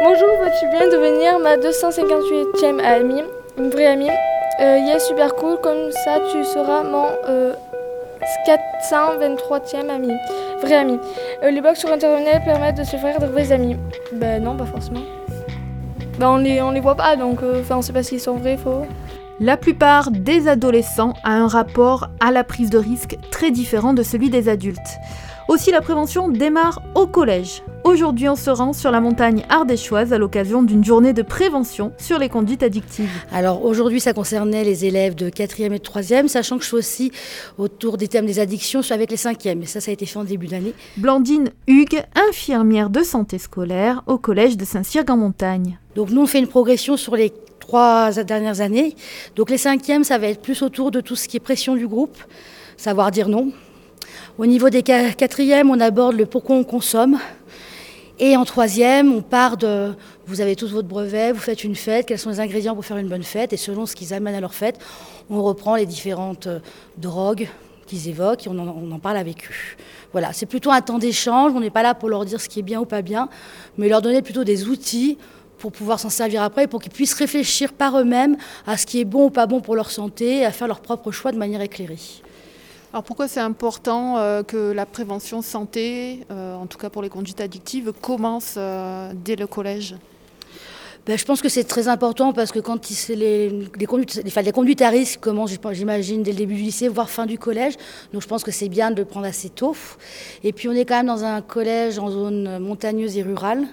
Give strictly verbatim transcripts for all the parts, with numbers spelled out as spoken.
Bonjour, veux-tu bien devenir ma deux cent cinquante-huitième amie, une vraie amie? euh, Yeah, super cool, comme ça tu seras mon euh, quatre cent vingt-troisième ami, vrai ami. Euh, les blogs sur internet permettent de se faire de vrais amis. Ben non, pas forcément. Ben on les, on les voit pas, donc euh, on sait pas s'ils sont vrais, faux. La plupart des adolescents a un rapport à la prise de risque très différent de celui des adultes. Aussi, la prévention démarre au collège. Aujourd'hui, on se rend sur la montagne ardéchoise à l'occasion d'une journée de prévention sur les conduites addictives. Alors aujourd'hui, ça concernait les élèves de quatrième et de troisième, sachant que je suis aussi autour des thèmes des addictions avec les cinquièmes. Et ça, ça a été fait en début d'année. Blandine Hugues, infirmière de santé scolaire au collège de Saint-Cyr-en-Montagne. Donc nous, on fait une progression sur les trois dernières années. Donc les cinquièmes, ça va être plus autour de tout ce qui est pression du groupe, savoir dire non. Au niveau des quatrièmes, on aborde le pourquoi on consomme. Et en troisième, on part de, vous avez tous votre brevet, vous faites une fête, quels sont les ingrédients pour faire une bonne fête, et selon ce qu'ils amènent à leur fête, on reprend les différentes drogues qu'ils évoquent et on en, on en parle avec eux. Voilà, c'est plutôt un temps d'échange, on n'est pas là pour leur dire ce qui est bien ou pas bien, mais leur donner plutôt des outils pour pouvoir s'en servir après, pour qu'ils puissent réfléchir par eux-mêmes à ce qui est bon ou pas bon pour leur santé, et à faire leurs propres choix de manière éclairée. Alors pourquoi c'est important euh, que la prévention santé, euh, en tout cas pour les conduites addictives, commence euh, dès le collège ? Ben, je pense que c'est très important parce que quand les, les, conduites, enfin, les conduites à risque commencent, j'imagine, dès le début du lycée, voire fin du collège. Donc je pense que c'est bien de le prendre assez tôt. Et puis on est quand même dans un collège en zone montagneuse et rurale,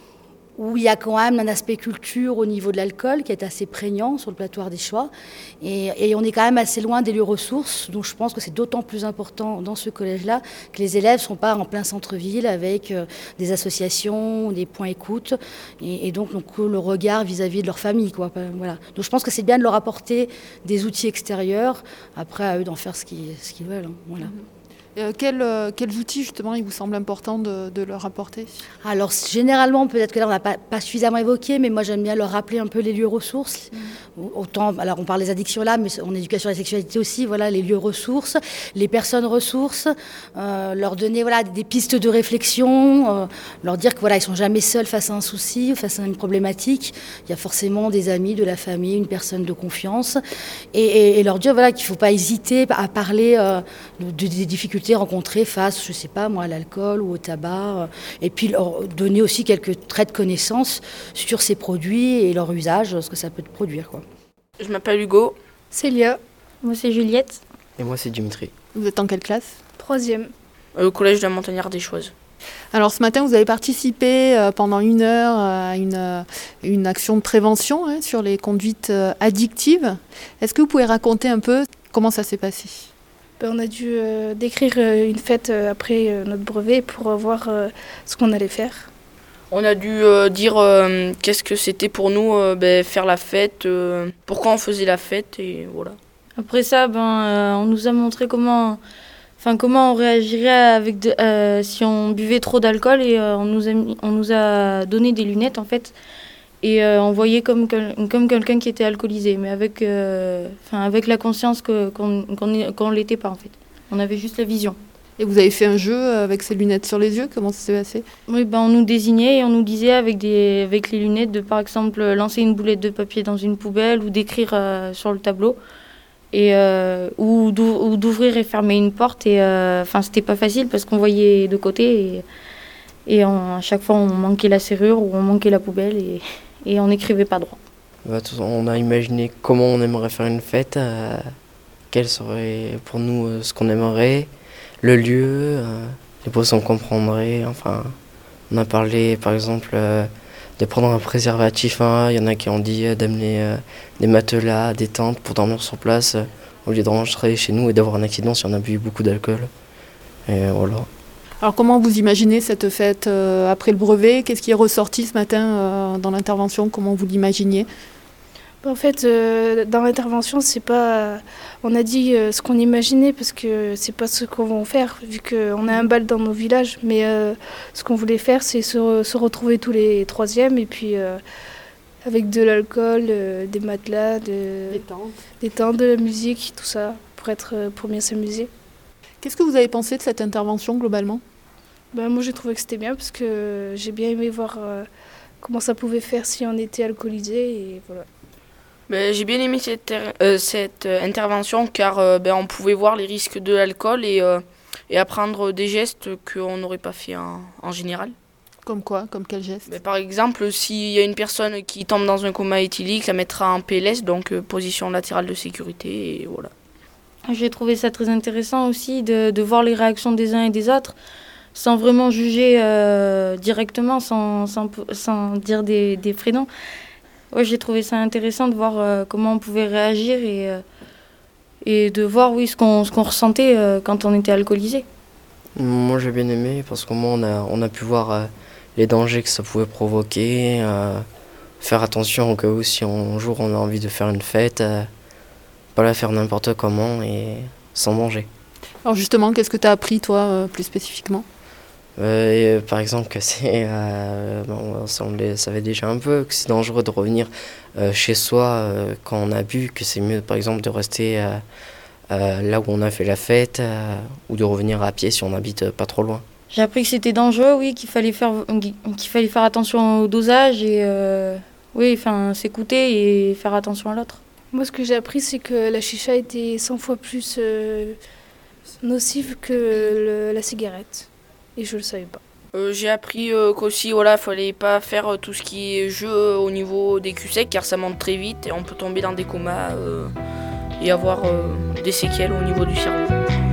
où il y a quand même un aspect culture au niveau de l'alcool qui est assez prégnant sur le plateau ardéchois. Et, et on est quand même assez loin des lieux ressources, donc je pense que c'est d'autant plus important dans ce collège-là que les élèves ne sont pas en plein centre-ville avec euh, des associations, des points écoute, et, et donc, donc le regard vis-à-vis de leur famille, quoi. Voilà. Donc je pense que c'est bien de leur apporter des outils extérieurs, après à eux d'en faire ce qu'ils, ce qu'ils veulent. Hein. Voilà. Mmh. Euh, quels, euh, quels outils, justement, il vous semble important de, de leur apporter ? Alors, généralement, peut-être que là, on n'a pas, pas suffisamment évoqué, mais moi, j'aime bien leur rappeler un peu les lieux ressources. Mmh. Autant, alors, on parle des addictions là, mais en éducation à la sexualité aussi, voilà, les lieux ressources, les personnes ressources, euh, leur donner voilà, des pistes de réflexion, euh, leur dire que voilà, ils ne sont jamais seuls face à un souci, face à une problématique. Il y a forcément des amis, de la famille, une personne de confiance. Et, et, et leur dire voilà, qu'il ne faut pas hésiter à parler euh, de, de, des difficultés rencontrés face, je ne sais pas moi, à l'alcool ou au tabac, et puis leur donner aussi quelques traits de connaissance sur ces produits et leur usage, ce que ça peut produire, quoi. Je m'appelle Hugo. Célia. Moi c'est Juliette. Et moi c'est Dimitri. Vous êtes en quelle classe ? Troisième. Au collège de la montagne ardéchoise. Alors ce matin, vous avez participé euh, pendant une heure à une, euh, une action de prévention hein, sur les conduites euh, addictives. Est-ce que vous pouvez raconter un peu comment ça s'est passé ? On a dû euh, décrire euh, une fête euh, après euh, notre brevet pour euh, voir euh, ce qu'on allait faire. On a dû euh, dire euh, qu'est-ce que c'était pour nous euh, ben, faire la fête, euh, pourquoi on faisait la fête et voilà. Après ça, ben, euh, on nous a montré comment, enfin, comment on réagirait avec de, euh, si on buvait trop d'alcool et euh, on, nous a mis, on nous a donné des lunettes en fait. Et euh, on voyait comme, comme quelqu'un qui était alcoolisé, mais avec, euh, avec la conscience que, qu'on qu'on, qu'on l'était pas en fait. On avait juste la vision. Et vous avez fait un jeu avec ces lunettes sur les yeux, comment ça s'est passé ? Oui, ben, on nous désignait et on nous disait avec, des, avec les lunettes de par exemple lancer une boulette de papier dans une poubelle ou d'écrire euh, sur le tableau. Et, euh, ou, ou d'ouvrir et fermer une porte. Et, euh, c'était pas facile parce qu'on voyait de côté et, et on, à chaque fois on manquait la serrure ou on manquait la poubelle. Et, Et on n'écrivait pas droit. On a imaginé comment on aimerait faire une fête, euh, quel serait pour nous euh, ce qu'on aimerait, le lieu, euh, les boissons qu'on prendrait. Enfin, on a parlé par exemple euh, de prendre un préservatif. Hein. Il y en a qui ont dit euh, d'amener euh, des matelas, des tentes pour dormir sur place euh, au lieu de rentrer chez nous et d'avoir un accident si on a bu beaucoup d'alcool. Et voilà. Alors comment vous imaginez cette fête euh, après le brevet ? Qu'est-ce qui est ressorti ce matin euh, dans l'intervention ? Comment vous l'imaginiez ? En fait, euh, dans l'intervention, c'est pas, on a dit euh, ce qu'on imaginait parce que c'est pas ce qu'on va faire vu qu'on a un bal dans nos villages. Mais euh, ce qu'on voulait faire, c'est se, se retrouver tous les troisièmes et puis euh, avec de l'alcool, euh, des matelas, de, des tentes, des tentes, de la musique, tout ça pour être, pour bien s'amuser. Qu'est-ce que vous avez pensé de cette intervention globalement ? Ben, moi j'ai trouvé que c'était bien parce que j'ai bien aimé voir euh, comment ça pouvait faire si on était alcoolisé et voilà. Ben, j'ai bien aimé cette, ter- euh, cette euh, intervention car euh, ben, on pouvait voir les risques de l'alcool et, euh, et apprendre des gestes qu'on n'aurait pas fait en, en général. Comme quoi? Comme quel geste? Ben, par exemple, s'il y a une personne qui tombe dans un coma éthylique, ça mettra en P L S, donc euh, position latérale de sécurité, et voilà. J'ai trouvé ça très intéressant aussi de, de voir les réactions des uns et des autres sans vraiment juger euh, directement, sans, sans, sans dire des, des prénoms. Ouais, j'ai trouvé ça intéressant de voir euh, comment on pouvait réagir et, euh, et de voir oui, ce qu'on, ce qu'on ressentait euh, quand on était alcoolisé. Moi j'ai bien aimé parce qu'au moins on a, on a pu voir euh, les dangers que ça pouvait provoquer, euh, faire attention au cas où si un jour on a envie de faire une fête, euh, pas la faire n'importe comment et sans danger. Alors justement, qu'est-ce que tu as appris toi euh, plus spécifiquement? Euh, et, par exemple que c'est, euh, bon, ça on le savait déjà un peu, que c'est dangereux de revenir euh, chez soi euh, quand on a bu, que c'est mieux par exemple de rester euh, euh, là où on a fait la fête euh, ou de revenir à pied si on habite euh, pas trop loin. J'ai appris que c'était dangereux, oui, qu'il fallait faire, qu'il fallait faire attention au dosage et euh, oui, enfin, s'écouter et faire attention à l'autre. Moi, ce que j'ai appris, c'est que la chicha était cent fois plus euh, nocive que le, la cigarette. Et je ne le savais pas. Euh, j'ai appris euh, qu'aussi, voilà, fallait pas faire euh, tout ce qui est jeu euh, au niveau des culs secs car ça monte très vite et on peut tomber dans des comas euh, et avoir euh, des séquelles au niveau du cerveau.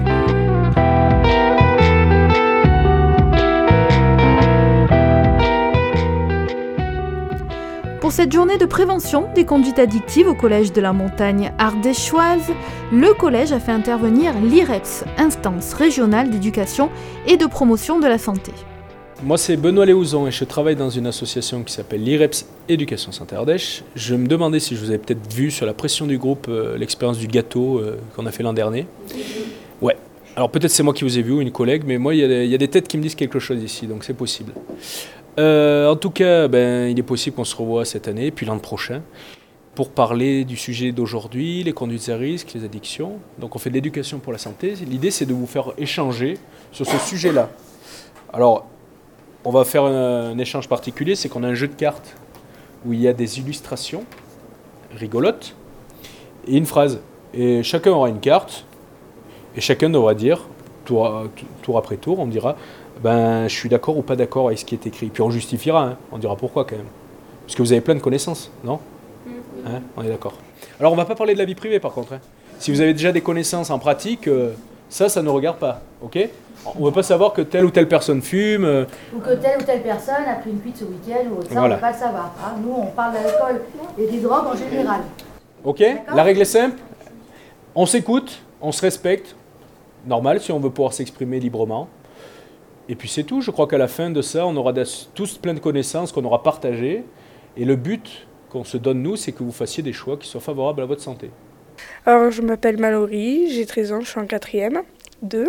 Pour cette journée de prévention des conduites addictives au collège de la montagne ardéchoise, le collège a fait intervenir l'I R E P S, Instance régionale d'éducation et de promotion de la santé. Moi c'est Benoît Léouzon et je travaille dans une association qui s'appelle l'I R E P S Éducation Santé Ardèche. Je me demandais si je vous avais peut-être vu sur la pression du groupe euh, l'expérience du gâteau euh, qu'on a fait l'an dernier. Ouais, alors peut-être c'est moi qui vous ai vu ou une collègue, mais moi il y, y a des têtes qui me disent quelque chose ici, donc c'est possible. Euh, en tout cas, ben, il est possible qu'on se revoie cette année, puis l'an prochain, pour parler du sujet d'aujourd'hui, les conduites à risque, les addictions. Donc on fait de l'éducation pour la santé. L'idée, c'est de vous faire échanger sur ce sujet-là. Alors, on va faire un, un échange particulier, c'est qu'on a un jeu de cartes où il y a des illustrations rigolotes et une phrase. Et chacun aura une carte, et chacun devra dire, tour, tour après tour, on dira... Ben, je suis d'accord ou pas d'accord avec ce qui est écrit. Puis on justifiera, hein. On dira pourquoi quand même. Parce que vous avez plein de connaissances, non ? Hein ? On est d'accord. Alors on ne va pas parler de la vie privée par contre. Hein. Si vous avez déjà des connaissances en pratique, euh, ça, ça ne regarde pas. Ok ? On ne veut pas savoir que telle ou telle personne fume. Euh... Ou que telle ou telle personne a pris une cuite ce week-end, ou ça, voilà. On ne va pas le savoir. Hein. Nous, on parle d'alcool et des drogues en général. Ok ? La règle est simple. On s'écoute, on se respecte. Normal si on veut pouvoir s'exprimer librement. Et puis c'est tout, je crois qu'à la fin de ça, on aura tous plein de connaissances qu'on aura partagées. Et le but qu'on se donne, nous, c'est que vous fassiez des choix qui soient favorables à votre santé. Alors, je m'appelle Mallory, j'ai treize ans, je suis en quatrième, deux.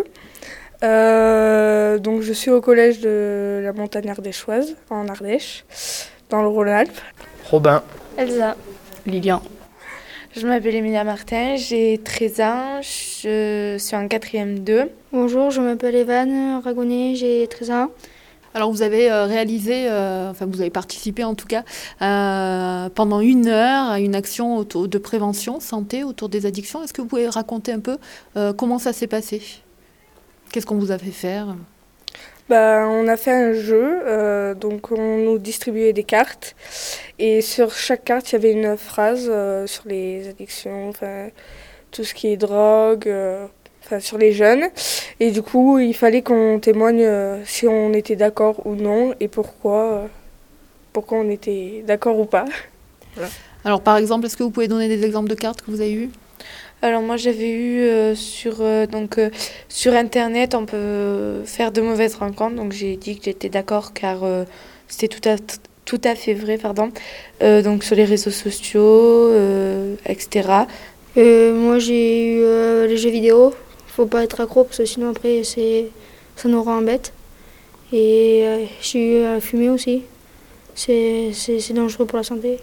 Euh, donc, je suis au collège de la montagne ardéchoise, en Ardèche, dans le Rhône-Alpes. Robin. Elsa. Lilian. Je m'appelle Emilia Martin, j'ai treize ans, je suis en quatrième deux. Bonjour, je m'appelle Evan Ragonnet, j'ai treize ans. Alors vous avez euh, réalisé, euh, enfin vous avez participé en tout cas, euh, pendant une heure à une action autour de prévention, santé, autour des addictions. Est-ce que vous pouvez raconter un peu euh, comment ça s'est passé ? Qu'est-ce qu'on vous a fait faire ? Bah, on a fait un jeu, euh, donc on nous distribuait des cartes et sur chaque carte il y avait une phrase euh, sur les addictions, enfin tout ce qui est drogue, euh, enfin sur les jeunes, et du coup il fallait qu'on témoigne euh, si on était d'accord ou non et pourquoi, euh, pourquoi on était d'accord ou pas. Voilà. Alors par exemple, est-ce que vous pouvez donner des exemples de cartes que vous avez eues ? Alors moi j'avais eu euh, sur, euh, donc, euh, sur internet on peut faire de mauvaises rencontres, donc j'ai dit que j'étais d'accord car euh, c'était tout à, tout à fait vrai, pardon. Euh, donc sur les réseaux sociaux, euh, et cetera. Euh, moi j'ai eu euh, les jeux vidéo, faut pas être accro parce que sinon après c'est, ça nous rend bête. Et euh, j'ai eu à fumer aussi, c'est, c'est, c'est dangereux pour la santé.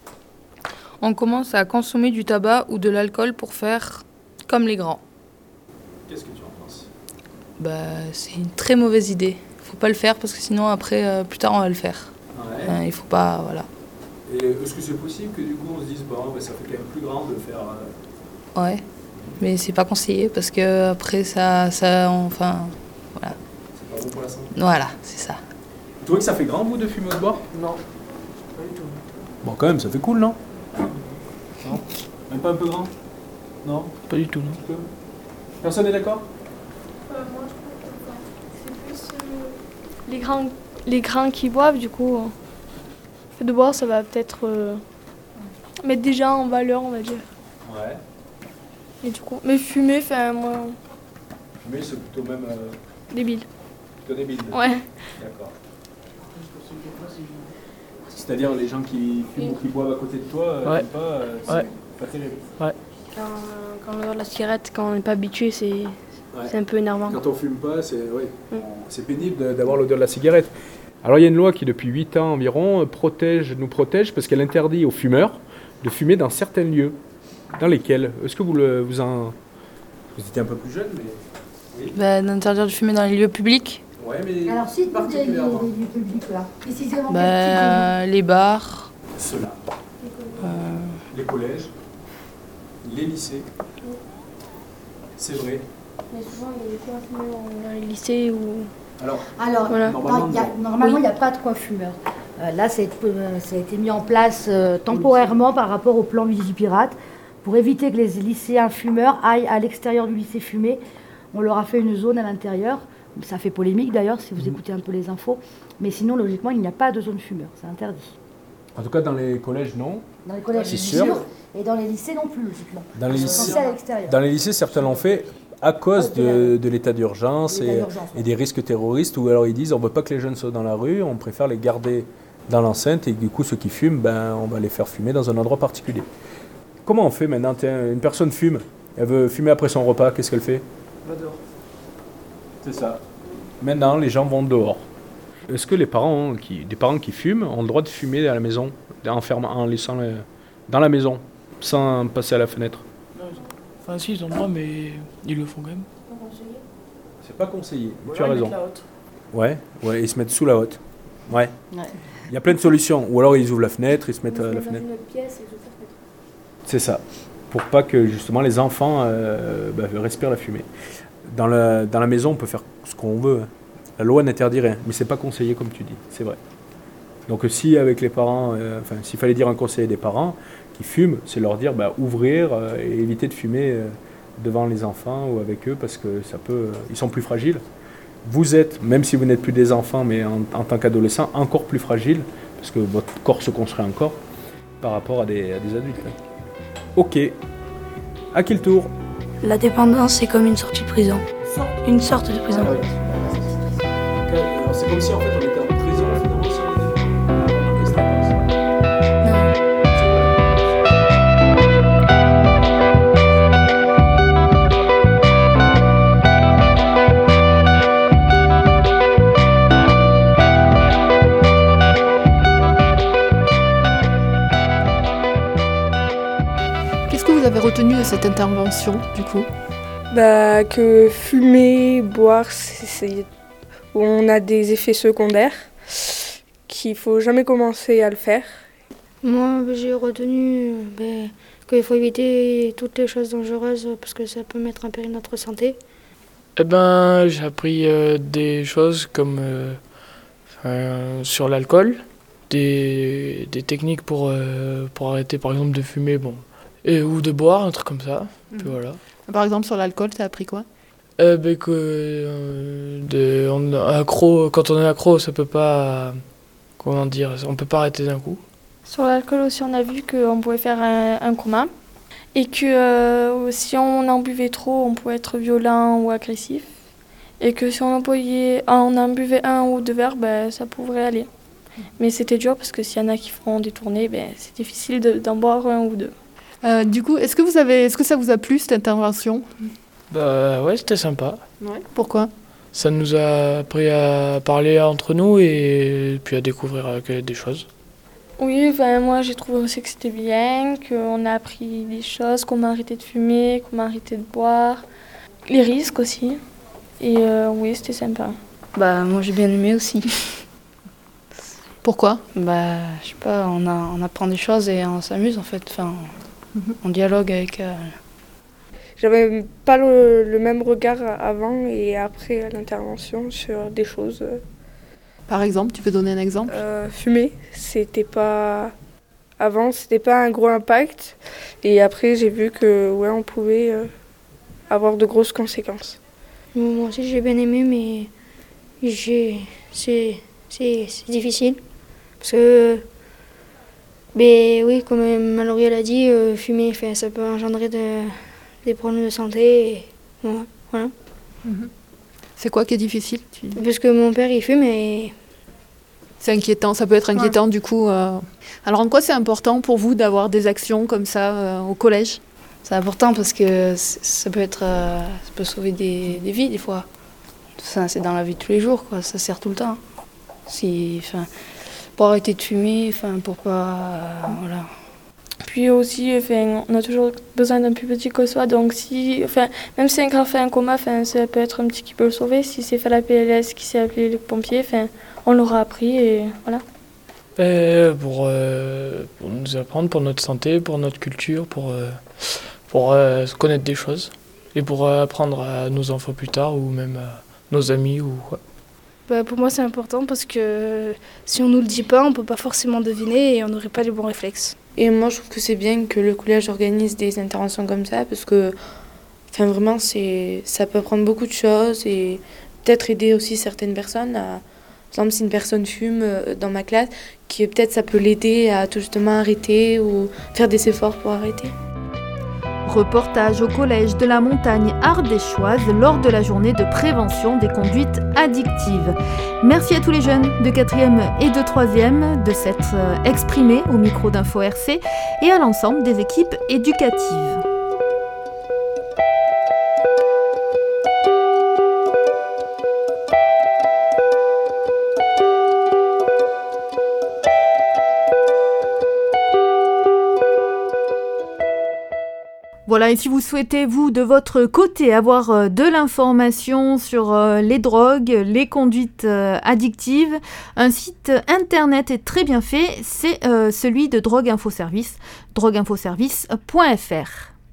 On commence à consommer du tabac ou de l'alcool pour faire comme les grands. Qu'est-ce que tu en penses ? Bah, c'est une très mauvaise idée. Faut pas le faire parce que sinon après, euh, plus tard, on va le faire. Ouais. Enfin, il faut pas, voilà. Et est-ce que c'est possible que du coup on se dise, bon, ben, ça fait quand même plus grand de faire... Euh... Ouais, mais c'est pas conseillé parce que après ça, ça enfin, voilà. C'est pas bon pour la santé. Voilà, c'est ça. Vous trouvez que ça fait grand, vous, de fumer au dehors? Non, pas du tout. Bon, quand même, ça fait cool, non? Non? Même pas un peu grand? Non? Pas du tout, non. Personne n'est d'accord? euh, Moi, je trouve que c'est plus euh, les, grands, les grands qui boivent, du coup. Euh, le fait de boire, ça va peut-être euh, mettre des gens en valeur, on va dire. Ouais. Et du coup, mais fumer, enfin, moi, Fumer, c'est plutôt même... Euh, débile. plutôt débile. Ouais. D'accord. C'est-à-dire les gens qui fument ou qui boivent à côté de toi, euh, Ouais. t'aimes pas, euh, c'est Ouais. pas terrible. Ouais. Quand, quand on odeur de la cigarette, quand on n'est pas habitué, c'est Ouais. c'est un peu énervant. Quand on fume pas, c'est ouais, Mm. c'est pénible de- d'avoir l'odeur de la cigarette. Alors il y a une loi qui depuis huit ans environ protège, nous protège parce qu'elle interdit aux fumeurs de fumer dans certains lieux. Dans lesquels? Est-ce que vous, le, vous en... Vous étiez un peu plus jeune, mais... Oui. Bah, d'interdire de fumer dans les lieux publics. Ouais, mais Alors, si, les, les, particulièrement. les lieux publics, là, précisément, Bah, quel type de lieu? euh, les bars. Ceux-là. euh, Les collèges, les lycées. C'est vrai. Mais souvent, il y a des coins fumeurs dans les lycées ou... Alors, Alors, Voilà. Normalement, dans- il y a- non. normalement, il n'y a pas de coin fumeur. Euh, là, ça a, été, euh, ça a été mis en place euh, temporairement par rapport au plan Vigipirate pour éviter que les lycéens fumeurs aillent à l'extérieur du lycée fumer. On leur a fait une zone à l'intérieur. Ça fait polémique d'ailleurs si vous écoutez un peu les infos. Mais sinon, logiquement, il n'y a pas de zone fumeur. C'est interdit. en tout cas, dans les collèges, non. Dans les collèges, C'est bien sûr. Et dans les lycées non plus, logiquement. Dans les Ils sont lycées- censés à l'extérieur. Dans les lycées, certains l'ont fait à cause de, de l'état d'urgence L'état et, d'urgence, ouais. et des risques terroristes, ou alors ils disent on ne veut pas que les jeunes soient dans la rue, on préfère les garder dans l'enceinte et du coup ceux qui fument, ben, on va les faire fumer dans un endroit particulier. Comment on fait maintenant? Tiens, une personne fume, elle veut fumer après son repas, qu'est-ce qu'elle fait? Va dehors. C'est ça. Maintenant, les gens vont dehors. Est-ce que les parents, qui, des parents qui fument ont le droit de fumer à la maison, en, fermant, en laissant le- dans la maison, sans passer à la fenêtre? Non, ils ont- Enfin, si, ils ont le droit, mais ils le font quand même. C'est pas conseillé, Ou tu as alors, ils raison. mettent la haute. Ouais, ouais, ils se mettent sous la hotte. Ouais. Ouais. Il y a plein de solutions. Ou alors ils ouvrent la fenêtre, ils se mettent à la fenêtre. C'est ça. Pour pas que justement les enfants euh, bah, respirent la fumée. Dans la, dans la maison, on peut faire ce qu'on veut. Hein. La loi n'interdit rien, mais c'est pas conseillé comme tu dis, c'est vrai. Donc si avec les parents, euh, enfin s'il fallait dire un conseil des parents qui fument, c'est leur dire bah, ouvrir euh, et éviter de fumer euh, devant les enfants ou avec eux parce que ça peut, euh, ils sont plus fragiles. Vous êtes, même si vous n'êtes plus des enfants, mais en, en tant qu'adolescent, encore plus fragile parce que votre corps se construit encore par rapport à des, à des adultes. Hein. Ok. À qui le tour? La dépendance, c'est comme une sortie de prison. Une sorte de prison. C'est comme si en fait on était en prison finalement si on était. Qu'est-ce que t'en penses? Qu'est-ce que vous avez retenu de cette intervention, du coup? Bah, que fumer, boire, c'est, c'est- on a des effets secondaires, qu'il faut jamais commencer à le faire. Moi, j'ai retenu ben, qu'il faut éviter toutes les choses dangereuses parce que ça peut mettre en péril notre santé. Eh ben, j'ai appris euh, des choses comme euh, enfin, sur l'alcool, des, des techniques pour, euh, pour arrêter par exemple de fumer, bon, et, ou de boire, un truc comme ça. Puis voilà. Par exemple, sur l'alcool, t'as appris quoi? Euh, ben, que euh, de, on, accro, quand on est accro, ça peut pas, comment dire, on peut pas arrêter d'un coup. Sur l'alcool aussi, on a vu qu'on pouvait faire un, un coma et que euh, si on en buvait trop, on pouvait être violent ou agressif. Et que si on en, boyait, on en buvait un ou deux verres, ben, ça pourrait aller. Mais c'était dur parce que s'il y en a qui feront détourner, ben, c'est difficile de- d'en boire un ou deux. Euh, du coup, est-ce que, vous avez, est-ce que ça vous a plu, cette intervention? Bah ouais, c'était sympa. Pourquoi? Ça nous a appris à parler entre nous et puis à découvrir euh, des choses. Oui, enfin, moi j'ai trouvé aussi que c'était bien, qu'on a appris des choses, qu'on a arrêté de fumer, qu'on a arrêté de boire, les risques aussi. Et euh, oui, c'était sympa. Bah, moi, j'ai bien aimé aussi. Pourquoi ? Bah, je sais pas, on, a, on apprend des choses et on s'amuse en fait. Enfin, on, mm-hmm. on dialogue avec... Euh... J'avais pas le, le même regard avant et après l'intervention sur des choses. Par exemple, tu peux donner un exemple ? euh, Fumer, c'était pas... Avant, c'était pas un gros impact. Et après, j'ai vu que ouais, on pouvait euh, avoir de grosses conséquences. Moi aussi, j'ai bien aimé, mais j'ai... c'est... C'est, c'est difficile. Parce que, ben oui, comme Mallory l'a dit, euh, fumer, enfin, ça peut engendrer de, des problèmes de santé. Et, bon, voilà. Mm-hmm. C'est quoi qui est difficile ? tu... Parce que mon père, il fume et... C'est inquiétant, ça peut être inquiétant ouais. du coup. Euh... Alors en quoi c'est important pour vous d'avoir des actions comme ça euh, au collège ? C'est important parce que ça peut, être, euh, ça peut sauver des, des vies des fois. Ça, c'est dans la vie de tous les jours, quoi. Ça sert tout le temps. Si, enfin, pour arrêter de fumer, enfin, pour pas, euh, voilà. Puis aussi, enfin, on a toujours besoin d'un plus petit que soi, donc si, enfin, même si un grand fait un coma, enfin, ça peut être un petit qui peut le sauver. Si c'est fait la P L S, qui s'est appelé les pompiers, enfin, on l'aura appris et voilà. Et pour, euh, pour nous apprendre, pour notre santé, pour notre culture, pour, euh, pour euh, connaître des choses et pour euh, apprendre à nos enfants plus tard ou même à nos amis ou quoi. Bah, pour moi, c'est important parce que si on nous le dit pas, on peut pas forcément deviner et on n'aurait pas les bons réflexes. Et moi, je trouve que c'est bien que le collège organise des interventions comme ça parce que, enfin, vraiment, c'est, ça peut apprendre beaucoup de choses et peut-être aider aussi certaines personnes. À, par exemple, si une personne fume dans ma classe, qui peut-être ça peut l'aider à tout justement arrêter ou faire des efforts pour arrêter. Reportage au collège de la montagne ardéchoise lors de la journée de prévention des conduites addictives. Merci à tous les jeunes de quatrième et de troisième de s'être exprimés au micro d'Info R C et à l'ensemble des équipes éducatives. Voilà, et si vous souhaitez, vous, de votre côté, avoir de l'information sur les drogues, les conduites addictives, un site internet est très bien fait, c'est celui de Drogue Info Service, drogue info service point f r.